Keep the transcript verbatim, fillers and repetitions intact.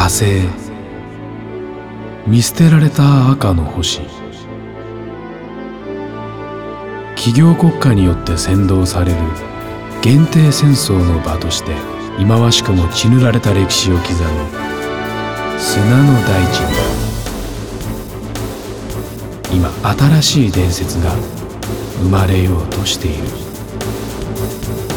星、見捨てられた赤の星、企業国家によって扇動される限定戦争の場として忌まわしくも血塗られた歴史を刻む砂の大地に、今新しい伝説が生まれようとしている。